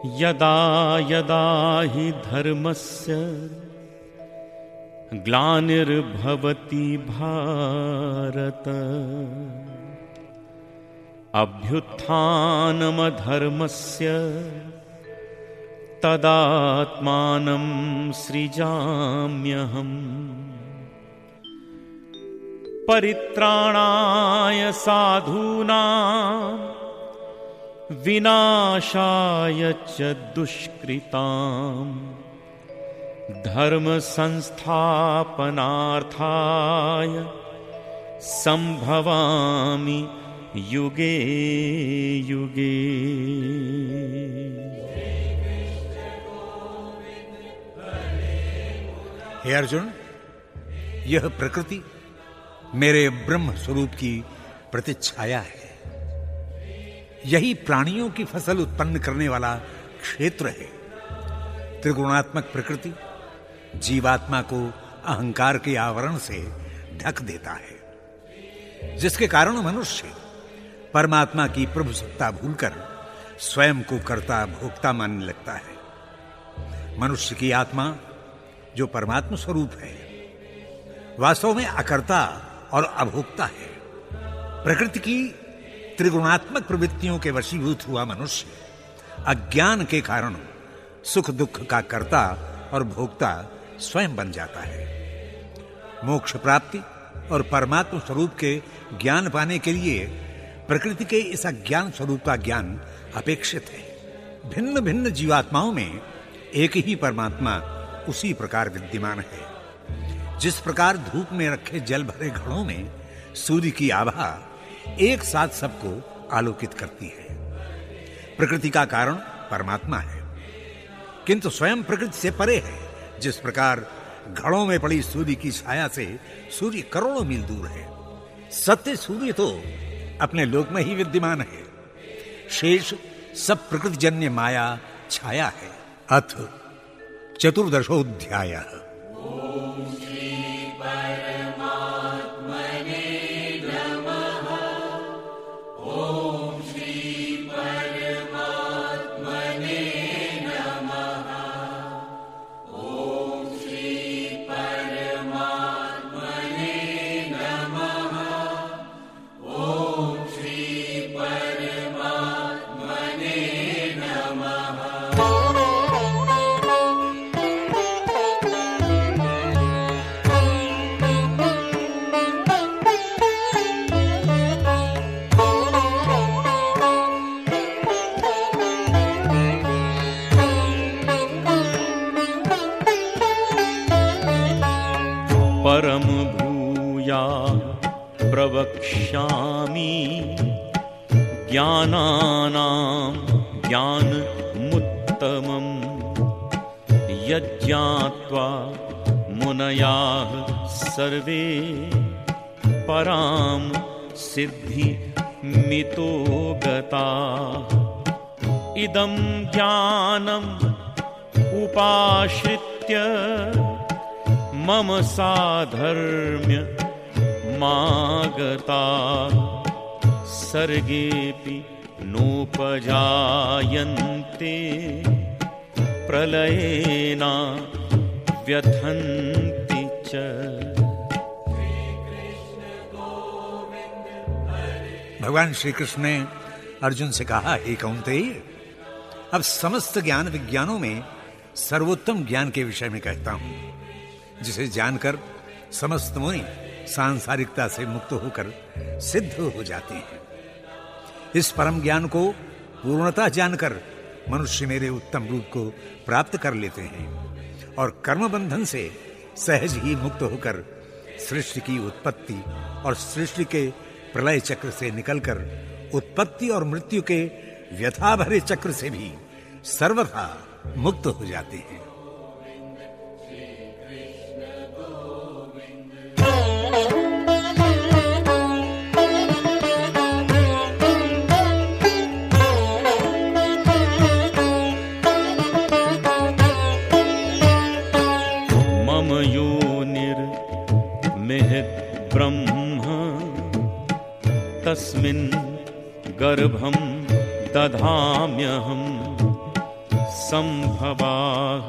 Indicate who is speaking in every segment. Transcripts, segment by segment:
Speaker 1: यदा यदा हि धर्मस्य ग्लानिर्भवति भारत अभ्युत्थानमधर्मस्य तदात्मानं सृजाम्यहम् परित्राणाय साधूनां विनाशाय च दुष्कृतां धर्म संस्थापनार्थाय संभवामि युगे युगे।
Speaker 2: हे अर्जुन, यह प्रकृति मेरे ब्रह्म स्वरूप की प्रतिच्छाया है। यही प्राणियों की फसल उत्पन्न करने वाला क्षेत्र है। त्रिगुणात्मक प्रकृति जीवात्मा को अहंकार के आवरण से ढक देता है, जिसके कारण मनुष्य परमात्मा की प्रभुसत्ता भूलकर स्वयं को कर्ता भोक्ता मानने लगता है। मनुष्य की आत्मा जो परमात्मा स्वरूप है, वास्तव में अकर्ता और अभोक्ता है। प्रकृति की त्रिगुणात्मक प्रवृत्तियों के वशीभूत हुआ मनुष्य अज्ञान के कारण सुख दुख का कर्ता और भोक्ता स्वयं बन जाता है। मोक्ष प्राप्ति और परमात्मा स्वरूप के ज्ञान पाने के लिए प्रकृति के इस अज्ञान स्वरूप का ज्ञान अपेक्षित है। भिन्न भिन्न जीवात्माओं में एक ही परमात्मा उसी प्रकार विद्यमान है। जिस प्रकार धूप में रखे जल भरे घड़ों में सूर्य की आभा एक साथ सबको आलोकित करती है। प्रकृति का कारण परमात्मा है, किंतु स्वयं प्रकृति से परे है। जिस प्रकार घड़ों में पड़ी सूर्य की छाया से सूर्य करोड़ों मील दूर है, सत्य सूर्य तो अपने लोक में ही विद्यमान है। शेष सब प्रकृतिजन्य माया छाया है। अथ चतुर्दशोऽध्यायः।
Speaker 1: परम भूया प्रवक्ष्यामि ज्ञानानां ज्ञानमुत्तमं यज्ञात्वा मुनयः सर्वे परां सिद्धिमितो गताः इदं ज्ञानम् उपाश्रित्य मम साधर्म्य मागता सर्गेऽपि नोपजायन्ते प्रलयेन व्यथन्ति च।
Speaker 2: भगवान श्री कृष्ण ने अर्जुन से कहा, हे कौन्तेय, अब समस्त ज्ञान विज्ञानों में सर्वोत्तम ज्ञान के विषय में कहता हूं, जिसे जानकर समस्त मुनि सांसारिकता से मुक्त होकर सिद्ध हो जाते हैं। इस परम ज्ञान को पूर्णतः जानकर मनुष्य मेरे उत्तम रूप को प्राप्त कर लेते हैं और कर्म बंधन से सहज ही मुक्त होकर सृष्टि की उत्पत्ति और सृष्टि के प्रलय चक्र से निकलकर उत्पत्ति और मृत्यु के व्यथा भरे चक्र से भी सर्वथा मुक्त हो जाते हैं।
Speaker 1: तस्मिन् गर्भं दधाम्यहम् संभवाः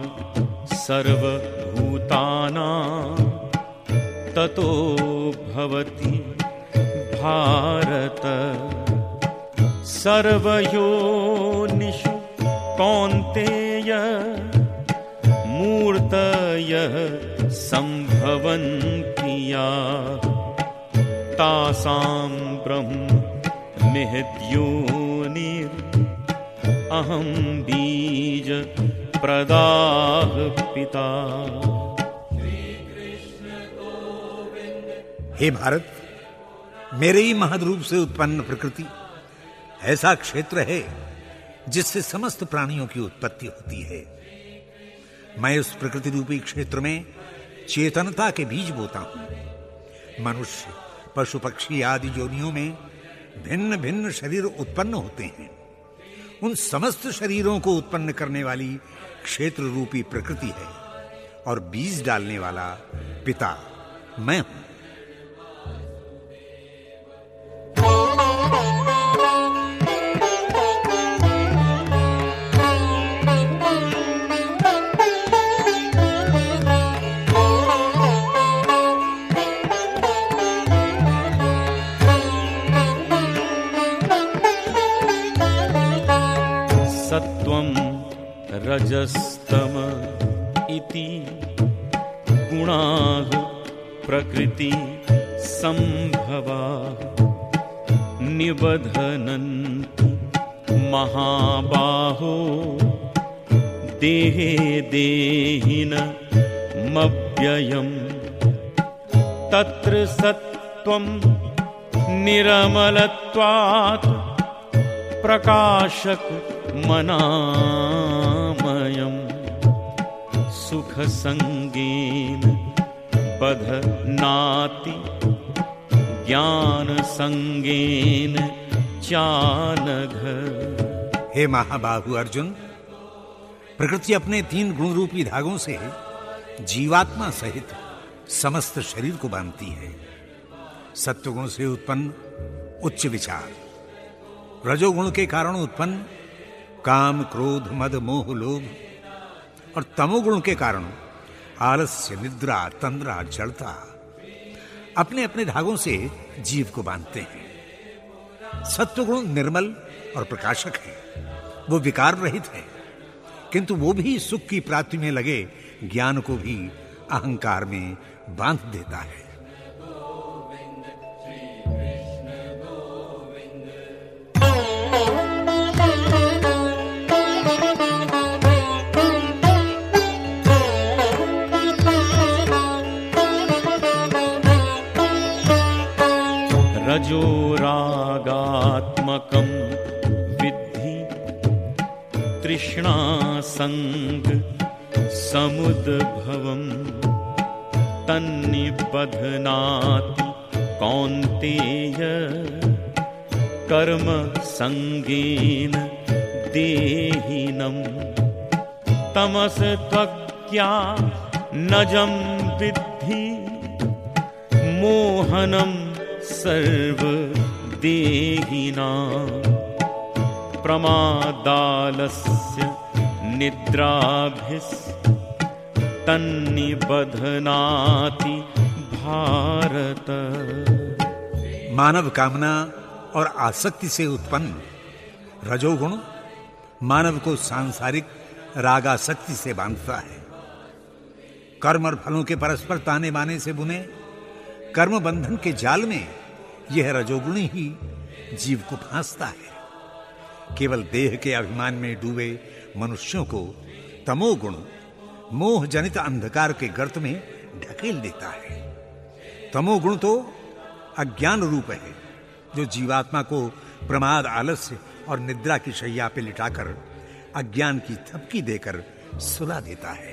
Speaker 1: सर्वभूतानां ततो भवति भारत। सर्वयोनिषु कौन्तेय मूर्तयः सम्भवन्ति याः तासां ब्रह्म निहत्योनिरहं बीज प्रदाः पिता।
Speaker 2: हे भारत, मेरे ही महद रूप से उत्पन्न प्रकृति ऐसा क्षेत्र है जिससे समस्त प्राणियों की उत्पत्ति होती है। मैं उस प्रकृति रूपी क्षेत्र में चेतनता के बीज बोता हूं। मनुष्य, पशु, पक्षी आदि योनियों में भिन्न भिन्न शरीर उत्पन्न होते हैं। उन समस्त शरीरों को उत्पन्न करने वाली क्षेत्र रूपी प्रकृति है और बीज डालने वाला पिता मैं हूं।
Speaker 1: सत्वं रजस्तम इति गुणाः प्रकृति संभवाः निबध्नन्ति महाबाहो देहे देहिनमव्ययम्। तत्र सत्वं निरमलत्वात् प्रकाशक मनामयम् सुख संगेन बध्नाति ज्ञान संगेन चानघ।
Speaker 2: हे महाबाहु अर्जुन, प्रकृति अपने 3 गुण रूपी धागों से जीवात्मा सहित समस्त शरीर को बांधती है। सत्वगुण से उत्पन्न उच्च विचार, रजोगुण के कारण उत्पन्न काम, क्रोध, मद, मोह, लोभ और तमोगुण के कारण आलस्य, निद्रा, तंद्रा, जड़ता अपने अपने धागों से जीव को बांधते हैं। सत्वगुण निर्मल और प्रकाशक है, वो विकार रहित है, किंतु वो भी सुख की प्राप्ति में लगे ज्ञान को भी अहंकार में बांध देता है।
Speaker 1: रजोरागात्मकं विद्धि तृष्णासंग समुद्भवम् तन्निबध्नाति कौन्तेय कर्म संगेन देहिनम्। तमसत्वज्ञानजं विद्धि मोहनं सर्वदेहिनां। प्रमादालस्य निद्राभिस्तन्निबध्नाति भारत।
Speaker 2: मानव कामना और आसक्ति से उत्पन्न रजोगुण मानव को सांसारिक रागासक्ति से बांधता है। कर्म और फलों के परस्पर ताने बाने से बुने कर्म बंधन के जाल में यह रजोगुण ही जीव को फांसता है। केवल देह के अभिमान में डूबे मनुष्यों को तमोगुण मोह जनित अंधकार के गर्त में ढकेल देता है। तमोगुण तो अज्ञान रूप है, जो जीवात्मा को प्रमाद, आलस्य और निद्रा की शैया पे लिटाकर अज्ञान की थपकी देकर सुला देता है।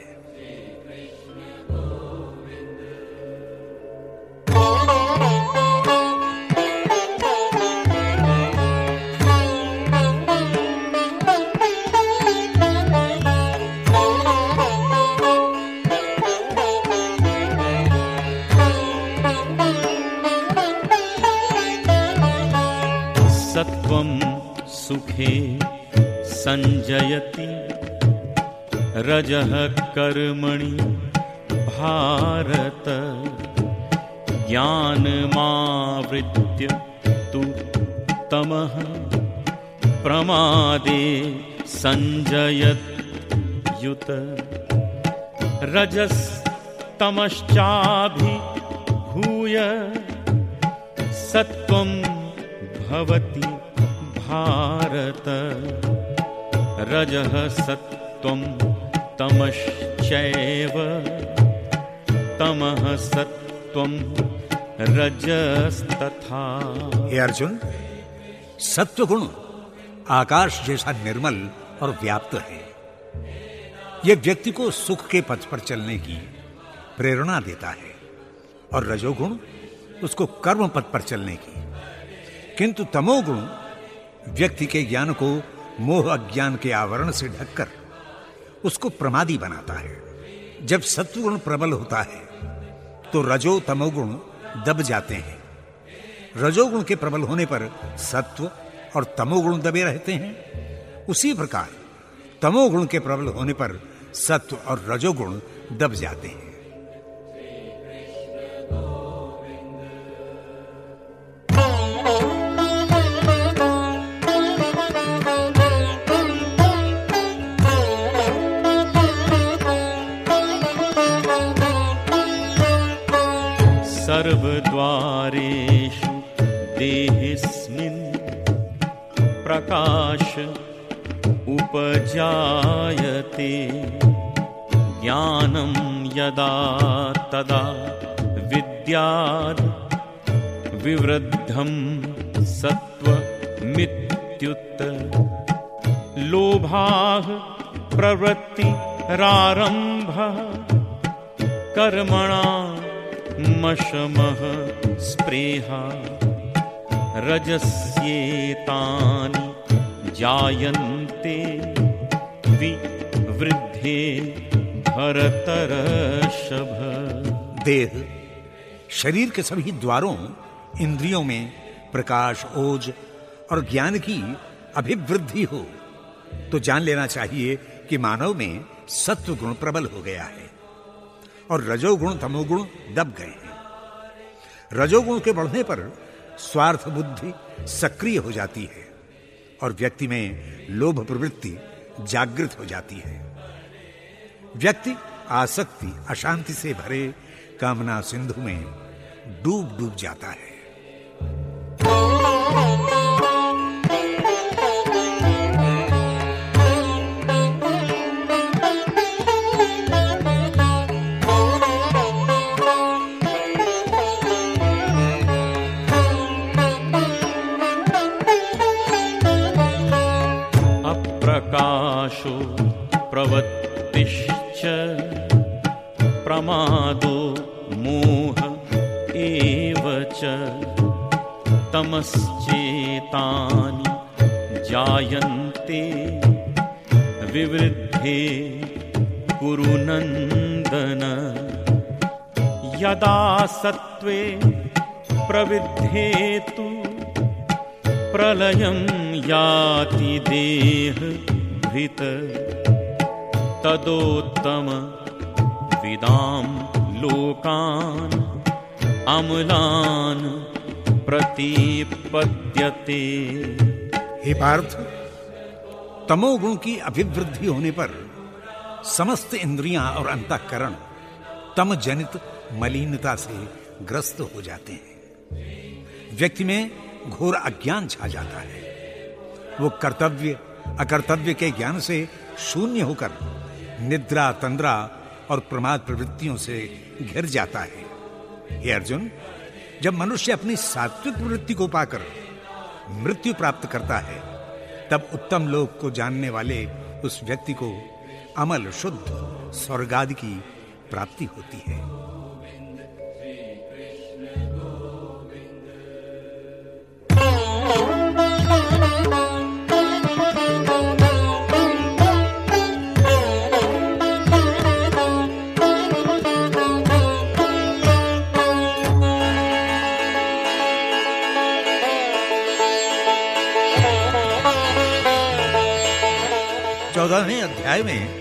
Speaker 1: सत्वं सुखे संजयति रजः कर्मणि भारत ज्ञानमावृत्य तु तमः प्रमादे संजयत्युत रजस्तमश्चाभिभूय सत्वं भवति भारत रजः सत्वं तमश्चैव तमः सत्वं रजस्तथा।
Speaker 2: हे अर्जुन, सत्व गुण आकाश जैसा निर्मल और व्याप्त है। यह व्यक्ति को सुख के पथ पर चलने की प्रेरणा देता है और रजोगुण उसको कर्म पथ पर चलने की। किंतु तमोगुण व्यक्ति के ज्ञान को मोह अज्ञान के आवरण से ढककर उसको प्रमादी बनाता है। जब सत्वगुण प्रबल होता है तो रजो तमोगुण दब जाते हैं। रजोगुण के प्रबल होने पर सत्व और तमोगुण दबे रहते हैं। उसी प्रकार तमोगुण के प्रबल होने पर सत्व और रजोगुण दब जाते हैं।
Speaker 1: सर्वद्वारेषु देहिस्मिन् प्रकाश उपजायते ज्ञानं यदा तदा विद्याद् विवृद्धं सत्त्वमित्युत लोभाः प्रवृत्तिरारम्भः कर्मणा मशमः स्पृहा रजस्येतानि जायन्ते विवृद्धे भरतर्षभ।
Speaker 2: देह शरीर के सभी द्वारों इंद्रियों में प्रकाश, ओज और ज्ञान की अभिवृद्धि हो तो जान लेना चाहिए कि मानव में सत्व गुण प्रबल हो गया है और रजोगुण तमोगुण दब गए हैं। रजोगुण के बढ़ने पर स्वार्थ बुद्धि सक्रिय हो जाती है और व्यक्ति में लोभ प्रवृत्ति जागृत हो जाती है। व्यक्ति आसक्ति अशांति से भरे कामना सिंधु में डूब डूब जाता है।
Speaker 1: प्रकाशो प्रवृत्तिश्च प्रमादो मोह एव च तमश्चेतानि जायन्ते विवृद्धे कुरु नन्दन यदा सत्त्वे प्रविद्धेतु प्रलयं याति देह भृत तदोत्तम विदाम लोकान अमलान प्रतिपद्यते।
Speaker 2: हे पार्थ, तमोगुण की अभिवृद्धि होने पर समस्त इंद्रियां और अंतःकरण तम जनित मलिनता से ग्रस्त हो जाते हैं। व्यक्ति में घोर अज्ञान छा जाता है। वो कर्तव्य अकर्तव्य के ज्ञान से शून्य होकर निद्रा तंद्रा और प्रमाद प्रवृत्तियों से घिर जाता है। हे अर्जुन, जब मनुष्य अपनी सात्विक वृत्ति को पाकर मृत्यु प्राप्त करता है तब उत्तम लोक को जानने वाले उस व्यक्ति को अमल शुद्ध स्वर्ग आदि की प्राप्ति होती है। चौदहवें अध्याय में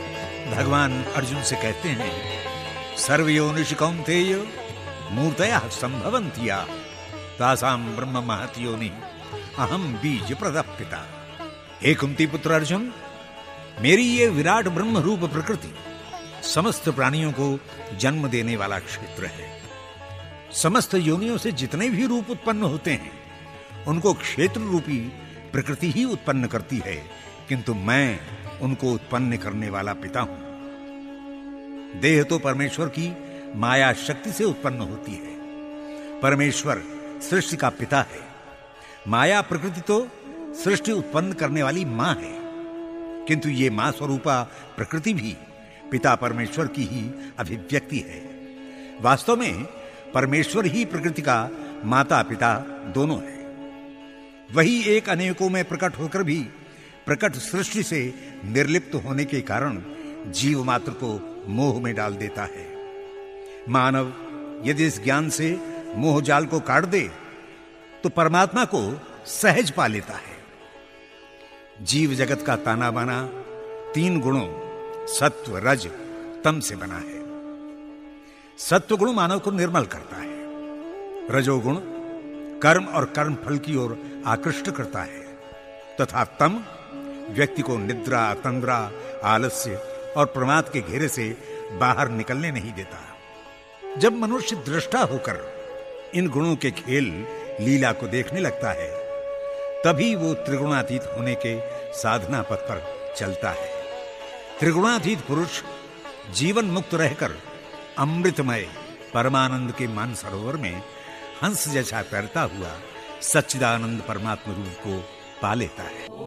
Speaker 2: भगवान अर्जुन से कहते हैं, सर्वयोनिषु कौन्तेय मूर्तयः संभवन्ति तासाम ब्रह्म महत् योनि अहम बीज प्रदः पिता। हे कुंती पुत्र अर्जुन, मेरी ये विराट ब्रह्म रूप प्रकृति समस्त प्राणियों को जन्म देने वाला क्षेत्र है। समस्त योनियों से जितने भी रूप उत्पन्न होते हैं उनको क्षेत्र रूपी प्रकृति ही उत्पन्न करती है, किंतु मैं उनको उत्पन्न करने वाला पिता हूं। देह तो परमेश्वर की माया शक्ति से उत्पन्न होती है। परमेश्वर सृष्टि का पिता है। माया प्रकृति तो सृष्टि उत्पन्न करने वाली मां है, किंतु ये मां स्वरूपा प्रकृति भी पिता परमेश्वर की ही अभिव्यक्ति है। वास्तव में परमेश्वर ही प्रकृति का माता पिता दोनों है। वही एक अनेकों में प्रकट होकर भी प्रकट सृष्टि से निर्लिप्त होने के कारण जीव मात्र को मोह में डाल देता है। मानव यदि इस ज्ञान से मोह जाल को काट दे तो परमात्मा को सहज पा लेता है। जीव जगत का ताना बाना 3 गुणों सत्व रज तम से बना है। सत्व गुण मानव को निर्मल करता है। रजोगुण कर्म और कर्म फल की ओर आकृष्ट करता है, तथा तम व्यक्ति को निद्रा तंद्रा आलस्य और प्रमाद के घेरे से बाहर निकलने नहीं देता। जब मनुष्य दृष्टा होकर इन गुणों के खेल लीला को देखने लगता है, तभी वो त्रिगुणातीत होने के साधना पथ पर चलता है। त्रिगुणातीत पुरुष जीवन मुक्त रहकर अमृतमय परमानंद के मानसरोवर में हंस जैसा तैरता हुआ सच्चिदानंद परमात्मा रूप को पा लेता है।